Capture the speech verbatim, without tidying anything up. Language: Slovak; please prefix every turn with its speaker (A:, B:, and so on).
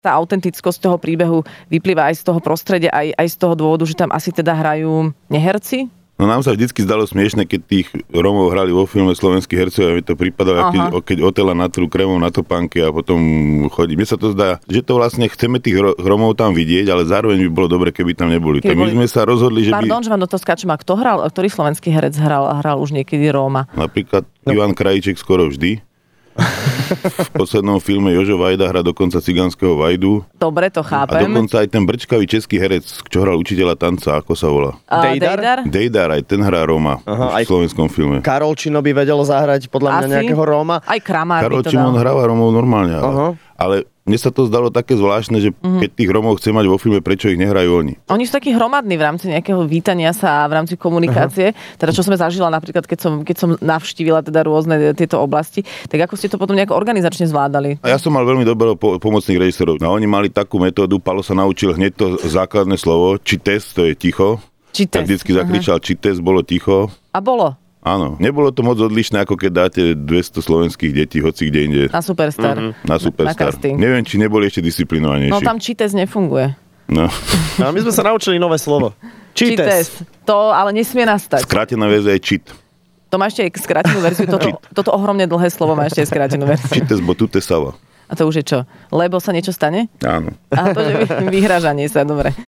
A: Tá autentickosť toho príbehu vyplýva aj z toho prostredia, aj, aj z toho dôvodu, že tam asi teda hrajú neherci?
B: No nám sa vždycky zdalo smiešne, keď tých Rómov hrali vo filme slovenskí hercovia, mi to pripadalo, keď, keď Otela natrú krémom na topánky a potom chodí. Mne sa to zdá, že to vlastne chceme tých Rómov tam vidieť, ale zároveň by bolo dobre, keby tam neboli. Tak my sme sa rozhodli, že
A: Pardon, by... Pardon, že vám do toho skáčem, a kto hral, ktorý slovenský herec hral a hral už niekedy Róma?
B: Napríklad no. Ivan Krajíček skoro vždy. V poslednom filme Jožo Vajda hrá dokonca cigánskeho Vajdu.
A: Dobre, to chápem.
B: A dokonca aj ten brčkavý český herec, čo hral učiteľa tanca, ako sa volá?
A: Uh, Dejdar?
B: Dejdar, aj ten hrá Róma Aha, v slovenskom filme.
C: Karol Čino by vedel zahrať podľa mňa Asi? nejakého Róma.
A: Aj Kramár
B: Karol
A: by to
B: Čino
A: dal.
B: hráva Rómov normálne, ale,
C: uh-huh.
B: ale mne sa to zdalo také zvláštne, že uh-huh. keď tých Rómov chce mať vo filme, prečo ich nehrajú oni?
A: Oni sú takí hromadní v rámci nejakého vítania sa a v rámci komunikácie. Uh-huh. Teda čo sme zažila napríklad, keď som, keď som navštívila teda rôzne tieto oblasti, tak ako ste to potom nejako organizačne zvládali?
B: A ja som mal veľmi dobrého po- pomocných režisérov. No oni mali takú metódu, Palo sa naučil hneď to základné slovo, čites, to je ticho.
A: Čites.
B: Tak vždycky zakričal uh-huh. čites, bolo ticho.
A: A bolo?
B: Áno, nebolo to moc odlišné, ako keď dáte dvesto slovenských detí, hoci kde inde.
A: Na Superstar.
B: Mm-hmm. Na Superstar.
A: Na
B: Neviem, či neboli ešte disciplinovanejší.
A: No tam čites nefunguje.
B: No.
C: no my sme sa naučili nové slovo. Čites.
A: To ale nesmie nastať.
B: Skrátená verzia je čit.
A: To má ešte aj skrátenú verziu. Toto, toto ohromne dlhé slovo má ešte aj skrátenú verziu.
B: Čites bo tute sava.
A: A to už je čo? Lebo sa niečo stane?
B: Áno.
A: A to, že vyhrážanie sa, dobre.